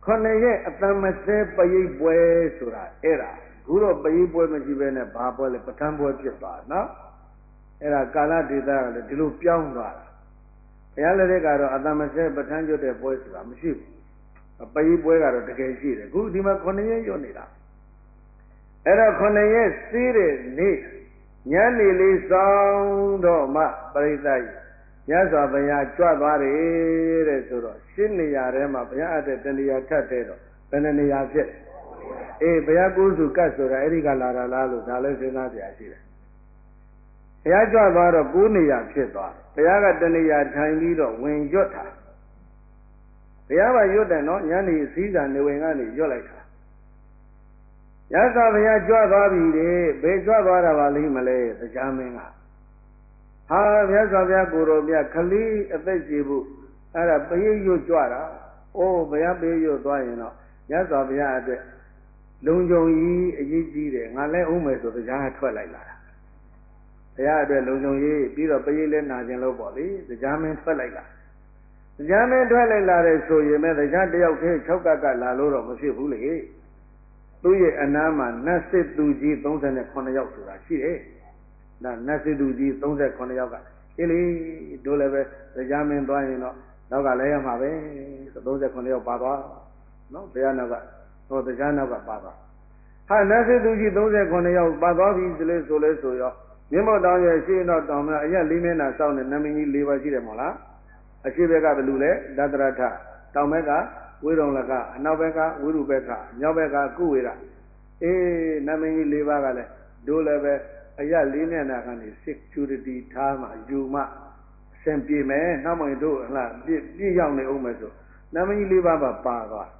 Konaye Atamase Payi Boy Sura Era Guru Payi Boy Majibene Baba Patambo Chipa no Era Kala Dida the Dilu Pyanga Yalaregaro Atamase Patanjo de Boy Sura Maship a Payi Boy got the Gazi Good Dima Konaye Yonida Era Konaye Siri Ni Yanni Li Sound Ma Parizai Yes, I have Chawari, Sydney Yarema, Bayat, Delia Tatero, Penania Jet. A Bayaguzu Casura, Erica Lara Lalu, Dalesina Yashira. Yajawara Bunia Chitwa, Bayaga Denia Chinese, Wing Jota. Bayava Yuda, no Yanni season, the Wingani, Yolaka. Yes, I have Jawabi, Bejawara Vali Malay, the Jamina. Ha, yes, I have Guru, Kali, a vegetable, and a pay you Jwara, oh, Bayabe you Dwayno, yes, I have Lunjo Yi, a Yiji, and I let Umes of the Jana Twilight. They are the Lunjo Yi, Peter Bayle, Najan Loboli, the Jamin Twilight. The Jamin Twilight, so you met the Janti of Chokaka La Loro, Monsieur Huli. Do ye Anama, Nasty Duji, don't send a corner out to that she. Nasi Duji, don't say Konayoga. Ili, do leve, the Yamin Dwayno, Nogalea Mabe, those are Konayo Baba. No, they are never, no, the Janava Baba. Ha, Nasi Duji, those are Konayo Baba, easily so less so yo. Nemo down your she not down, ya limina sound and naming liver mola. A shivega lule, Dadrata, Taumega, Wirolaka, Novega, Wirubeka, Novega, Kuira. Eh, naming liver, do leve. Aya Lina Nagani, security time, Yuma, Sempi me, Namay do, be young the Omeso. Naming Libaba Paga.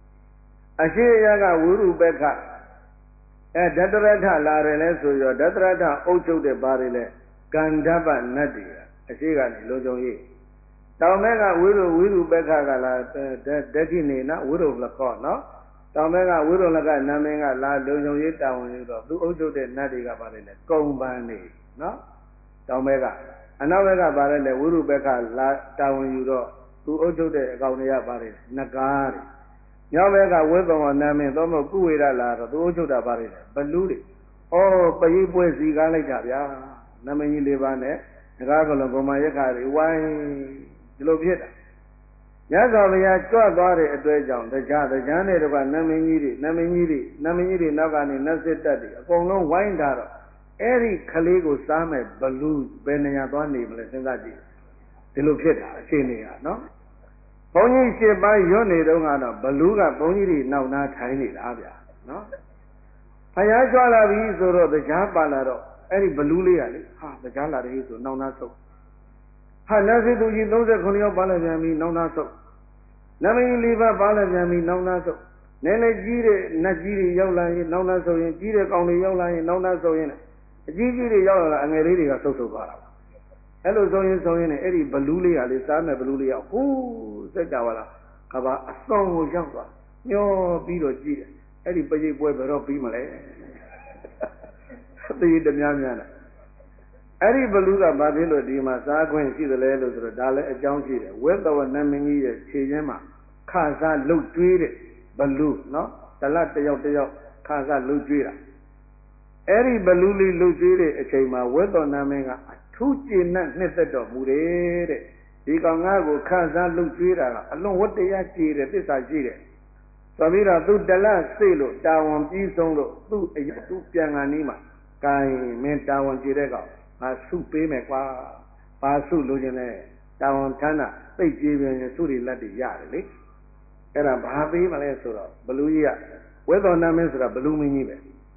Ashe Yaga Wuru Beka. A Dadrata La Releso, your Dadrata Ocho de Barile, Gandaba Nadia, Ashigani, Lojo Ye. Taumega Wuru Beka, Dekinina, Wuru Laco, no? Taumega Wuru Laga, Namega, La Lojo Ye, Town, do Ocho de Nadia Barile, Gombani, no? Taumega. Anavega Barele, Wuru Beka, La Town Euro, do Ocho de Gaunia Barile, Nagari. Yavega Webon Nami, Domo Guida Lara, do Ocho da Barile, Baludi. Oh, Payipo Zigalaya, Namini Livane, Ragolo Gomayakari, why Lobieta. Yazavia Chwabari at Dwaydown, the Janet of Namini, Nagani, Nazitati, upon no wine daro. Eri Kaligo Same, Baloo, Benayabani, Blessingadi. The Lobieta, Chinia, no? Pony she by Yoni Dongana, Baluga, Pony, now not tiny, Abia, no? Payajala Vizoro, the Jabalaro, Eri Balulia, the Jala is no not so. Hanasi do you know the Conio Balajami, no not so. Nami Liva Balajami, no not so. Nene Gire, Najiri Yola, no not so in Gire County Yola, no not so in Giri Yola, and a lady got so far. Hello, so in Eddie Balulia, Lisana Balulia, who said Davala, Kaba, a song was younger. Yo, Bido G, Eddie Bayi Boy, but up Bimale. The Yamiana. Eddie Baluga Babilo Dima, Saguen, see the Lelo, the Dale, a John Sheet, with our Namini, Chiyama, Kaza, look tweeted, Balu, no? The latte of the Kaza, look tweeted. Eddie Baluli, look tweeted, a chama, with our Namina. Tuchi not Nesedo Mure. Digangago Kaza Lugira, along what they are cheated, this I cheated. Savira do the last salo, down Pisono, do Pianganima, Kai, Mentawan Girega, Masupe Mequa, Pasu Lugene, down Tana, they give you Suri Ladi Yari. Era Babi Malesura, Baluia, whether Namesra, Balumini.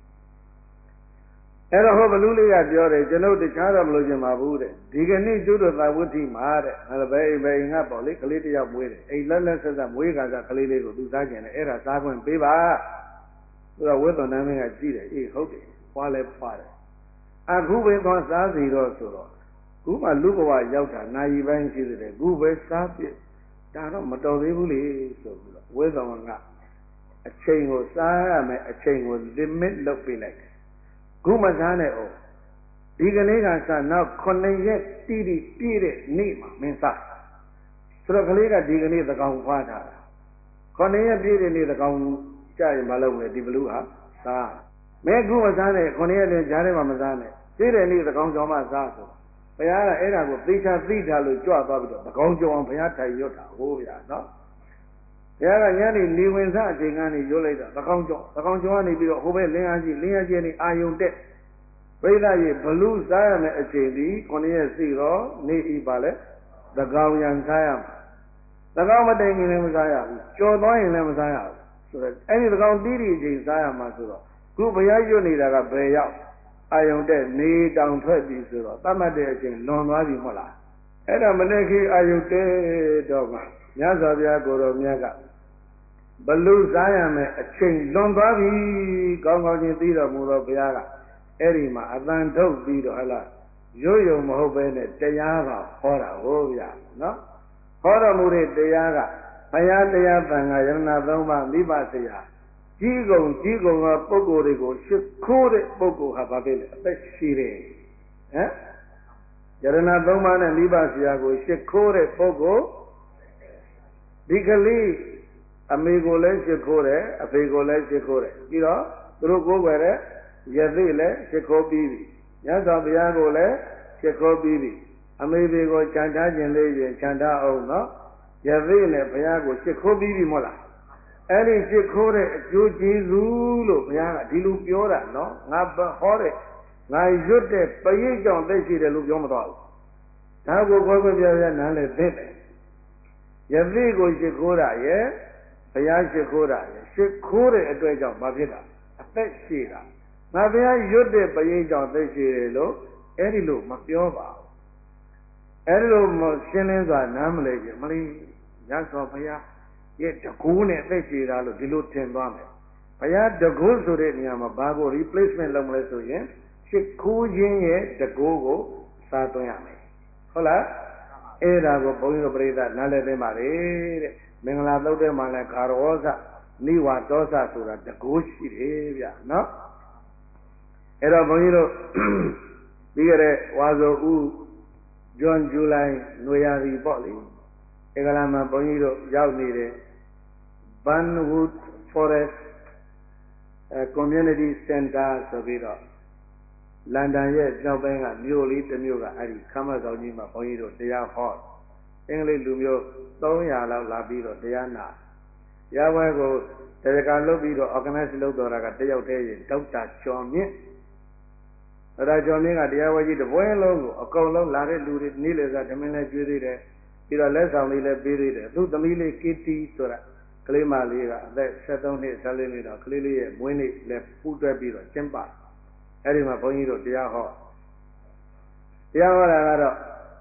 Era Hobalulia Diore, Geno de Carabloja Mabude, Digani Judo Lavuti Mare, and a very up, Likaliti of Wade, a London says that Wigas are Kalili to Zagan, Era Sago and Biba, who are with on naming a Gita, e Hoki, Wale Father. And who went on Sazi Rosuro, whom I look over Yauta, Naivan Chile, Gube Sapi, Dano Matoli, so with on a chain was a chain was limit look be like. Gumazane o. Diganiga sa now Konayet Tiri Nima Mensa. So the Kalega Digani the Gampata. 9 ပြည့်တဲ့နေ့သကောင်ကြာရင်မလုပ်နဲ့ဒီဘလူးဟာစားမဲခုမစားနဲ့9 ရက်လည်းကြားထဲမှာမစားနဲ့ပြည့်တဲ့နေ့သကောင်ကြောင့်မှစားဆိုဘုရားကအဲ့ဒါကိုသိချာသိထားလို့ကြွသွားပြီးတော့သကောင်ကြောအောင်ဘုရားထိုင်ရွတ်တာဟိုးဗျာနော်ဘုရားကညနေနေဝင်စားအချိန်ကနေရွတ်လိုက်တာသကောင်ကြောကနေပြီးတော့ဟိုဘက်လင်းအားကြီးနေအာယုံတက်ပြိဿရေဘလူးစားရမယ်အချိန်ဒီ9 ရက်စီတော့နေဤပါလဲသကောင်ရံစားရမှာသကောင်မတိုင်ခင်လည်းမစားရဘူးကြော်သွားရင်လည်းမစားရဘူးဆိုတော့အဲ့ဒီသကောင်တီးတီအချိန်စားရမှာဆိုတော့ခုဘုရားရွတ်နေတာကဘယ်ရောက်အာယုံတက်နေတောင်ထွက်ပြီဆိုတော့တတ်မှတ်တဲ့အချိန်လွန်သွားပြီမဟုတ်လားအဲ့ဒါမနေ့ခေအာယုတက်တော့မှမြတ်စွာဘုရားကိုယ်တော်မြတ်ကဘလူစားရမယ်အချိန်လွန်သွားပြီကောင်းကောင်းချင်းသိတော်မူတော့ဘုရားကအဲ့ဒီမှာအတန်ထုတ်ပြီးတော့ဟလာရွတ်ယုံမဟုတ်ပဲနဲ့တရားပါဟောတာဟုတ်ဗျာနော်ဟောတော်မူတဲ့တရားကဘုရားတရားသံဃာယရဏသုံးပါးမိဘဆရာကြီးကုန်သောပုဂ္ဂိုလ်တွေကိုရှ िख ိုးတဲ့ပုဂ္ဂိုလ်ဟာဘာဖြစ်လဲအသက်ရှိတယ်ဟမ်ယရဏသုံးပါးနဲ့မိဘဆရာကိုရှ िख ိုးတဲ့ပုဂ္ဂိုလ်ဒီကလေးအမေကိုလည်းရှ िख ိုးတယ်အဖေကိုလည်းရှ िख ိုးတယ်ပြီးတော့သူတို့ကိုယ်ွယ်တဲ့ယသိလည်းရှ िख ိုးပြီးပြီမြတ်စွာဘုရားကိုလည်းရှ िख ိုးပြီးပြီအမေဖေကိုခြံထားခြင်းလေးရင်ခြံထားအောင်နော်ယသိနဲ့ဘုရားကိုရှ िख ိုးပြီးပြီမဟုတ်လားအဲ့ဒီရှ िख ိုးတဲ့အကျိုးကျေးဇူးလို့ဘုရားကဒီလိုပြောတာနော်ငါဟောတဲ့ငါရွတ်တဲ့ပရိတ်ကြောင့်သိရှိတယ်လို့ပြောမသွားဘူးဒါကိုခွဲခွဲပြားပြားနားလည်သိတယ်ယသိကိုရှ िख ိုးတာရဲ့ဘုရားရှ िख ိုးတာရဲ့ရှ िख ိုးတဲ့အတွက်ကြောင့်ဘာဖြစ်တာအသက်ရှိတာငါဘုရားရွတ်တဲ့ပရိတ်ကြောင့်သိရှိတယ်လို့အဲ့ဒီလိုမပြောပါဘူးအဲ့ဒီလိုရှင်းလင်းစွာနားမလဲခြင်းမလေးညစွာဘုရားရဲ့တကူးနဲ့သိရှိတာလို့ဒီလိုထင်သွားမယ်ဘုရားတကူးဆိုတဲ့နေရာမှာဘာကို replacement လုပ်မလဲဆိုရင်ရှ िख ိုးခြင်းရဲ့တကူးကိုစားသွင်းရမယ်ဟုတ်လားအဲ့ဒါကိုဘုန်းကြီးတို့ပြိဿနားလည်သိပါလေတဲ့မင်္ဂလာသုတ်ထဲမှာလည်းခါရောစနိဝါဒောစဆိုတာတကူးရှိတယ်ဗျနော်အဲ့တော့ဘုန်းကြီးတို့ပြီးကြတဲ့ဝါဆိုဦးဇွန်ဇူလိုင်နွေရာသီပေါ့လေဧကလာမှာဘုန်းကြီးတို့ရောက်နေတဲ့ Burnwood Forest Community Center ဆိုပြီးတော့လန်ဒန်ရဲ့ကြောက်ပိုင်းကမြို့လေးတစ်မြို့ကအဲ့ဒီခမ်းမဆောင်ကြီးမှာဘုန်းကြီးတို့တရားဟောအင်္ဂလိပ်လူမျိုး300လောက်လာပြီးတော့တရားနာရဝဲကိုတရားလုပ်ပြီးတော့ organize လုပ်တော်တာကတယောက်တည်းရင်ဒေါက်တာကျော်မြင့်အဲ့ဒါကျော်မြင့်ကတရားဝဲကြီးတပွဲလုံးကိုအကုန်လုံးလာတဲ့လူတွေနေ့လည်စာဓမင်းလည်းကျွေးသေးတယ်ပြီးတော့လက်ဆောင်လေးလည်းပေးသေးတယ်သူ့သမီးလေး KT ဆိုတာကလေးမလေးကအသက်73နှစ်14နှစ်တော့ကလေးလေးရဲ့မွေးနေ့လည်းပူးတွဲပြီးတော့ကျင်းပအဲ့ဒီမှာဘုန်းကြီးတို့တရားဟောတာကတော့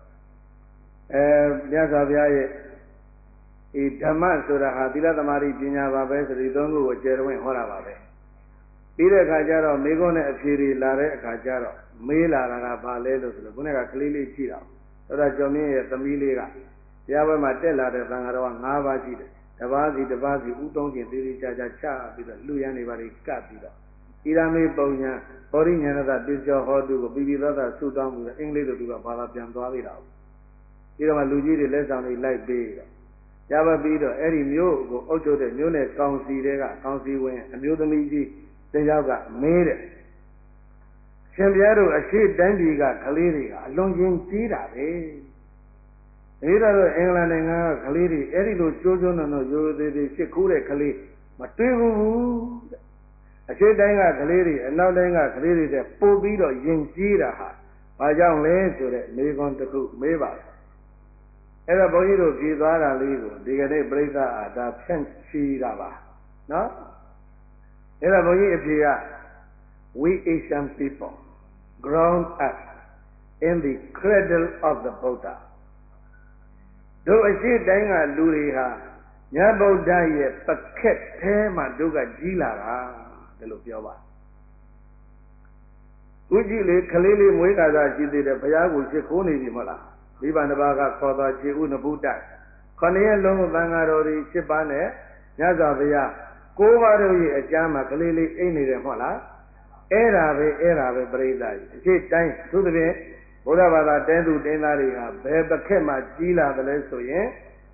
မြတ်စွာဘုရားရဲ့ဒီဓမ္မဆိုတာဟာသီလသမာဓိပညာပါပဲဆိုဒီသုံးခုကိုကျယ်တွင်ဟောတာပါပဲပြီးတဲ့အခါကျတော့မိဂုံးနဲ့အဖြေတွေလာတဲ့အခါကျတော့မေးလာတာကဘာလဲလို့ဆိုလို့ခုနကကလေးလေးကြည့်တော့အဲ့ဒါကျော်မင်းရဲ့သမီးလေးကတရားဘက်မှာတက်လာတဲ့သံဃာတော်က9ပါးရှိတယ်တစ်ပါးစီဥသုံးခြင်းသေးသေးချာချာချပြီးတော့လူရန်နေပါလေကပ်ပြီးတော့ဣရမေပုံညာဟောရိညာဏတပိစ္ဆောဟောတုကိုပြီးသောသာဆုတောင်းပြီးတော့အင်္ဂလိပ်လိုသူကဘာသာပြန်သွားသေးတာပြီးတော့မှလူကြီးတွေလက်ဆောင်တွေလိုက်ပေးတော့ရပါပြီးတော့အဲ့ဒီမျိုးကိုအုပ်ချုပ်တဲ့မျိုးနဲ့ကောင်စီတွေကကောင်စီဝင်အမျိုးသမီးကြီးတယောက်ကမေးတယ်ရှင်ဘုရားတို့အရှိတိုင်းပြည်ကကလေးတွေကအလွန်ချင်းကြီးတာပဲဒါတော့အင်္ဂလန်နိုင်ငံကကလေးတွေအဲ့ဒီလိုကြိုးကြိုးနုံနုံရိုးသေးသေးရှစ်ခိုးတဲ့ကလေးမတွေ့ဘူးအရှိတိုင်းကကလေးတွေအနောက်တိုင်းကကလေးတွေတဲ့ပို့ပြီးတော့ယဉ်ကျေးတာဟာဘာကြောင့်လဲဆိုတဲ့မေးခွန်းတစ်ခုမေးပါတယ်အဲ့တော့ဘုန်းကြီးတို့ကြည်သွားတာလေးကိုဒီကနေ့ပြိဿအာဒါဖြန့်ချီတာပါနော်အဲ့တော့ဘုန်းကြီးအဖြေက we Asian people grown up in the cradle of the Buddha တို့အရှိတိုင်းကလူတွေဟာမြတ်ဗုဒ္ဓရဲ့ပကက်ထဲမှာတို့ကကြီးလာတာဒါလို့ပြောပါခုကြည့်လေကလေးလေးမွေးကာသာရှိသေးတယ်ဘုရားကိုရှ िख ိုးနေပြီမဟုတ်လားမိဘတစ်ပါးကခေါ်သွားခြေဥနဗုဒ္ဓ9ရက်လုံးသံဃာတော်တွေ7ပါးနဲ့ညဇာဘုရား9ပါးတို့ရဲ့အကျမ်းမှာကလေးလေးအိတ်နေတယ်မဟုတ်လားအဲ့ဒါပဲပြိဿကြီးအရှိတိုင်းသူသဖြင့်ဘုရားဘာသာတဲသူတင်းသားတွေဟာဘယ်ပခက်မှကြီးလာတယ်လဲဆိုရင်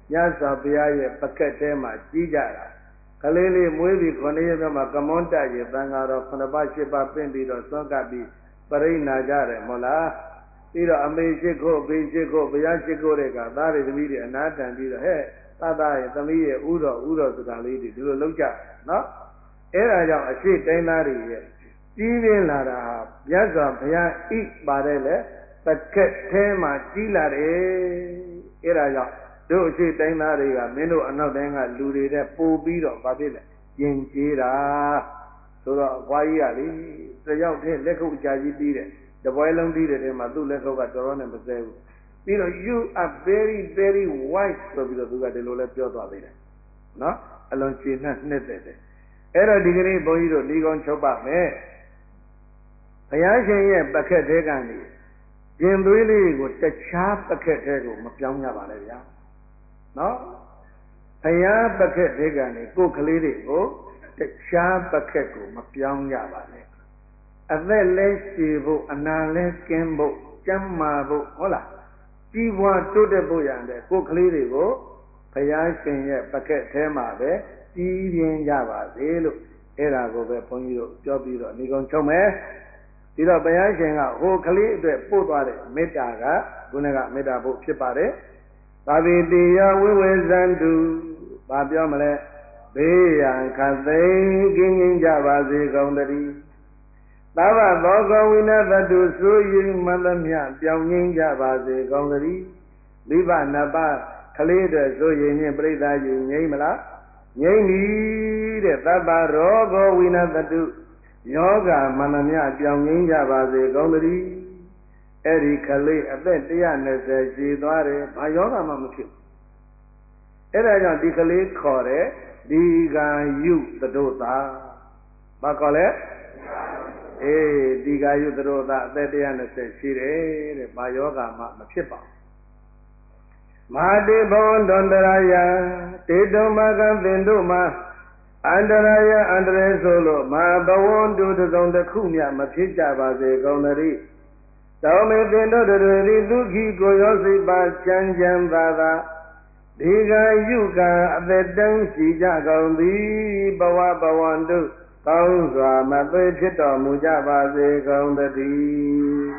မြတ်စွာဘုရားရဲ့ပကက်ထဲမှာကြီးကြတာကလေးလေးမွေးပြီး9 ရက်မြောက်မှာကမွန်းတက်ရသံဃာတော်9 ပါး10 ပါးပင့်ပြီးတော့သွန်ကပ်ပြီးပရိနာကြတယ်မို့လားပြီးတော့အမေရှိခို့ဘေးရှိခို့ဘုရားရှိခို့တဲ့ကသားတွေသမီးတွေအနာတန်ပြီးတော့ဟဲ့သားရဲ့သမီးရဲ့ဥတော်စကားလေးတွေဒီလိုလောက်ကြနော်အဲ့ဒါကြောင့်အရှိတိုင်းသားတွေရဲ့ကြီးပြင်းလာတာဟာမြတ်စွာဘုရားဣပါတယ်လေပကက်ထဲမှာကြီးလာတယ်အဲ့ဒါကြောင့်တို့အရှိတိုင်းသားတွေကမင်းတို့အနောက်တိုင်းကလူတွေတဲ့ပို့ပြီးတော့ဗာဖြစ်လဲယဉ်ကျေးတာဆိုတော့အဖွားကြီးကလေတယောက်တည်းလက်ခုပ်အကြာကြီးပြီးတယ်တပွဲလုံးပြီးတဲ့တည်းမှာသူ့လက်ခုပ်ကတော်တော်နဲ့မစဲဘူးပြီးတော့ you are very very wise ဆိုပြီးတော့သူကဒီလိုလဲပြောသွားသေးတယ်နော်အလွန်ကျေနပ်နှစ်သက်တယ်အဲ့တော့ဒီကနေ့ဘုန်းကြီးတို့ဒီကောင်ချုပ်ပါမယ်ဘုရားရှင်ရဲ့ပကက်ထဲကနေရင်သွေးလေးကိုတခြားပကက်ထဲကိုမပြောင်းကြပါနဲ့ဗျာနော်ဘုရားပကက်ထဲကနေကိုယ်ကလေးတွေကိုတခြားပကက်ကိုမပြောင်းကြပါနဲ့အသက်လဲရှည်ဖို့အနာလဲကင်းဖို့ကျန်းမာဖို့ဟုတ်လားကြီးပွားတိုးတက်ဖို့ရတဲ့ကိုယ်ကလေးတွေကိုဘုရားရှင်ရဲ့ပကက်ထဲမှာပဲကြီးပြင်းကြပါစေလို့အဲ့ဒါကိုပဲဘုန်းကြီးတို့ပြောပြီးတော့ဒီကောင်ချုပ်မယ်ဒီတော့ဘုရားရှင်ကဟိုကလေးအတွက်ပို့သွားတဲ့မေတ္တာကခုနကမေတ္တာဖို့ဖြစ်ပါတယ်သာဝေတိယဝိဝေဇန္တုဘာပြောမလဲဘေးရန်ခတ်သိမ်းကင်းကြပါစေကုန်တည်းသဗ္ဗသောကဝိနသတုဆိုရင်မသမျှပြောင်းငင်းကြပါစေကောင်းသတည်းမိဘနှစ်ပါးကလေးတွေဆိုရင်ပြိဿာယူငိမ့်မလားငိမ့်ပြီတဲ့သဗ္ဗရောဂဝိနသတုယောဂမသမျှပြောင်းငင်းကြပါစေကောင်းသတည်းအဲ့ဒီကလေးအသက်120ရှိသွားတယ်ဘာယောဂမှမဖြစ်အဲ့ဒါကြောင့်ဒီကလေးခေါ်တဲ့ဒီဂာယုသတို့သာဘာခေါ်လဲအေးဒီဂာယုသတို့သာအသက်120ရှိတယ်တဲ့ဘာယောဂမှမဖြစ်ပါဘူးမဟာတိဘောန္တန္တရာယတေတုမကသင်တို့မှာအန္တရာယအန္တရေဆိုလို့မဟာဘဝန္တုတစုံတစ်ခုမြမဖြစ်ကြပါစေကောင်းတည်းတောမေသင်တို့တွေသည်ဒုက္ခိကိုရောစိတ်ပါချမ်းချမ်းသာသာဒီကယုကအသက်တန်းရှိကြကုန်သည်ဘဝဘဝန္တုကောင်းစွာမသွေဖြစ်တော်မူကြပါစေကုန်တည်း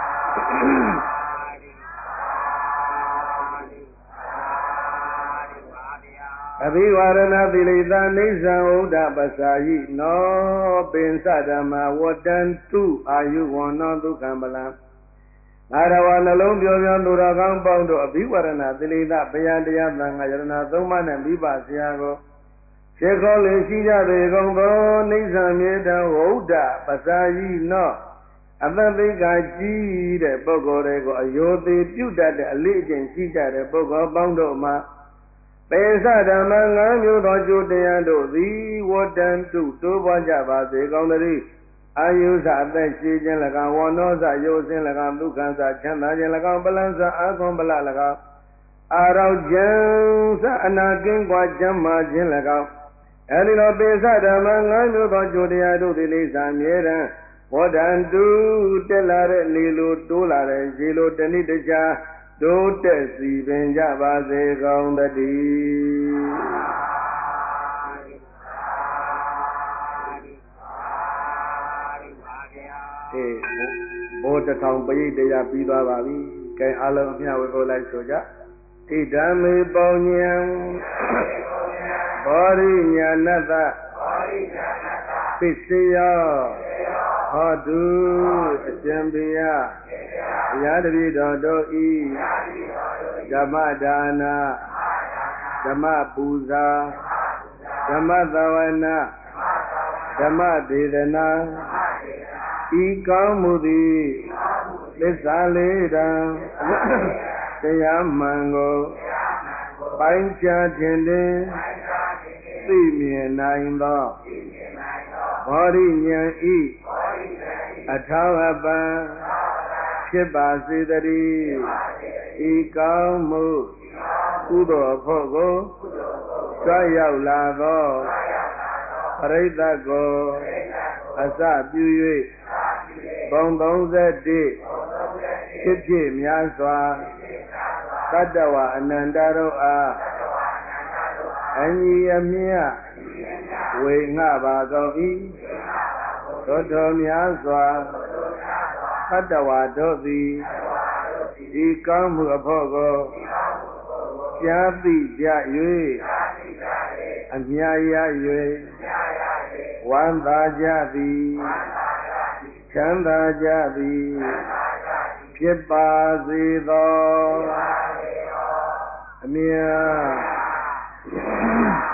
အဘိဝရဏသီလိတာနိစ္စံဥဒ္ဒပစာယိနောပင်စဓမ္မဝတ္တန္တုအာယုဝန္နောဒုက္ခံပလံငါတော်နှလုံးပြောပြောသူတော်ကောင်းပေါင်းတို့အဘိဝရဏသီလိတာဘုရားတရားသံဃာယရဏသုံးပါးနဲ့မိဘဆရာကိုရှေခေါ်လေရှိကြပေကုန်သောနိစ္စမြေတဝုဒ္ဒပစာယိနောအတ္တသိက္ခာကြီးတဲ့ပုဂ္ဂိုလ်တွေကိုအယောသေးပြုတ်တတ်တဲ့အလေးအကျင့်ရှိကြတဲ့ပုဂ္ဂိုလ်ပေါင်းတို့မှာပေသဓမ္မ၅မျိုးသောကျိုးတရားတို့သည်ဝတ္တန္တုတိုးပွားကြပါစေကောင်းတည်းအာယုစအသက်ရှိခြင်း၎င်းဝဏ္ဏောစယုတ်ခြင်း၎င်းဒုက္ခစချမ်းသာခြင်း၎င်းပလန်းစအာခွန်ပလ၎င်းအာရောက်ခြင်းစအနာကင်းကွာကျမ်းမာခြင်း၎င်းအဲဒီလိုပေသဓမ္မ၅မျိုးသောကျိုးတရားတို့သည်လေးစားမြဲတမ်းဝတ္တန္တုတက်လာတဲ့လေလိုတိုးလာတဲ့ရေလိုတဏိတခြားတိုးတက်စီပင်ကြပါစေကောင်းတည်းအေးဘိုးတစ်ထောင်ပရိတ်တရားပြီးသွားပါပြီ။ကဲအားလုံးအမျှဝေဖို့လိုက်ဆိုကြ။ဣဒံမေပေါညံဘောရိညာဏတ္တပစ္စယောဟောတုအရှင်ဘုရားဘုရားတပည့်တော်တို့ဤဓမ္မဒါနာဓမ္မပူဇာဓမ္မသဝနာဓမ္မဒေသနာဤကောင်းမှုသည်သစ္စာလေးတံတရားမှန်ကိုပိုင်းခြားခြင်းတွင်သိမြင်နိုင်သောဘောရိညာဤအထောက်အပံ့ဖြစ်ပါစေတည်းဤကောင်းမှုကုသိုလ်ဖို့ကိုကြွရောက်လာသောပရိသတ်ကိုအစပြု၍ဘုံ31ဖြစ်ဖြစ်များစွာတတ္တဝအနန္တတို့အားအညီအမြဝေငှပါကောင်း၏သောတော်များစွာသတ္တဝါတို့သည်ဤကောင်းမှုအဖို့ကိုကြားသိကြ၍အမြရ၍ဝမ်းသာကြသည်ချမ်းသာကြသည်ဖြစ်ပါစေသောအမြတ်